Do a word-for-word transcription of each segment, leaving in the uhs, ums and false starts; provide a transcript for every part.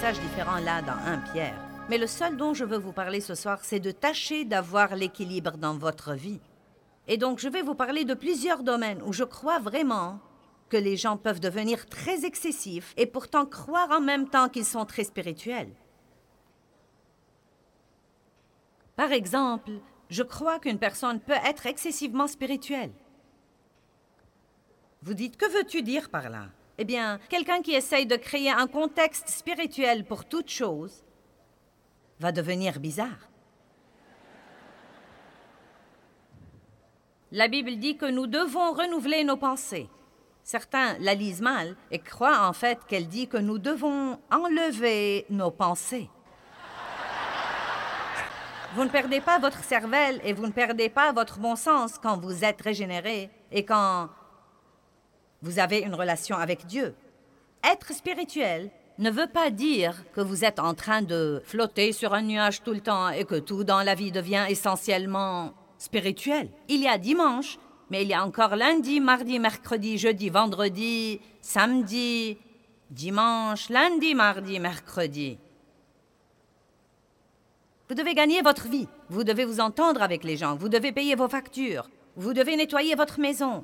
passages différents là dans Première Pierre. Mais le seul dont je veux vous parler ce soir, c'est de tâcher d'avoir l'équilibre dans votre vie. Et donc, je vais vous parler de plusieurs domaines où je crois vraiment que les gens peuvent devenir très excessifs et pourtant croire en même temps qu'ils sont très spirituels. Par exemple, je crois qu'une personne peut être excessivement spirituelle. Vous dites, que veux-tu dire par là? Eh bien, quelqu'un qui essaye de créer un contexte spirituel pour toute chose va devenir bizarre. La Bible dit que nous devons renouveler nos pensées. Certains la lisent mal et croient en fait qu'elle dit que nous devons enlever nos pensées. Vous ne perdez pas votre cervelle et vous ne perdez pas votre bon sens quand vous êtes régénéré et quand vous avez une relation avec Dieu. Être spirituel ne veut pas dire que vous êtes en train de flotter sur un nuage tout le temps et que tout dans la vie devient essentiellement spirituel. Il y a dimanche, mais il y a encore lundi, mardi, mercredi, jeudi, vendredi, samedi, dimanche, lundi, mardi, mercredi. Vous devez gagner votre vie. Vous devez vous entendre avec les gens. Vous devez payer vos factures. Vous devez nettoyer votre maison.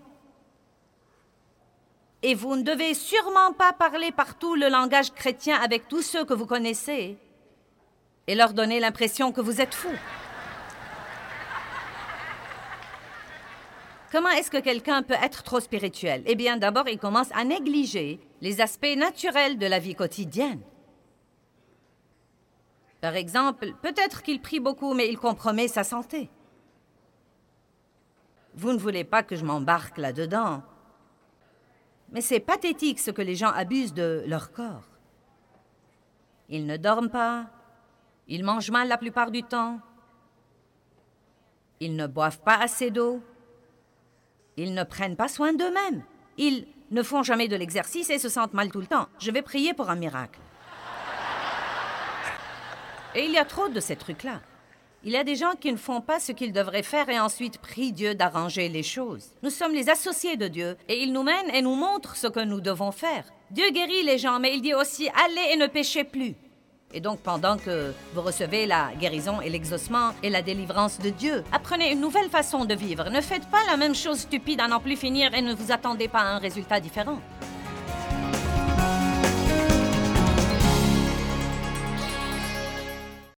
Et vous ne devez sûrement pas parler partout le langage chrétien avec tous ceux que vous connaissez et leur donner l'impression que vous êtes fou. Comment est-ce que quelqu'un peut être trop spirituel? Eh bien, d'abord, il commence à négliger les aspects naturels de la vie quotidienne. Par exemple, peut-être qu'il prie beaucoup, mais il compromet sa santé. Vous ne voulez pas que je m'embarque là-dedans. Mais c'est pathétique ce que les gens abusent de leur corps. Ils ne dorment pas, ils mangent mal la plupart du temps, ils ne boivent pas assez d'eau, ils ne prennent pas soin d'eux-mêmes, ils ne font jamais de l'exercice et se sentent mal tout le temps. Je vais prier pour un miracle. Et il y a trop de ces trucs-là. Il y a des gens qui ne font pas ce qu'ils devraient faire et ensuite prient Dieu d'arranger les choses. Nous sommes les associés de Dieu et il nous mène et nous montre ce que nous devons faire. Dieu guérit les gens, mais il dit aussi « allez et ne péchez plus ». Et donc, pendant que vous recevez la guérison et l'exaucement et la délivrance de Dieu, apprenez une nouvelle façon de vivre. Ne faites pas la même chose stupide à n'en plus finir et ne vous attendez pas à un résultat différent.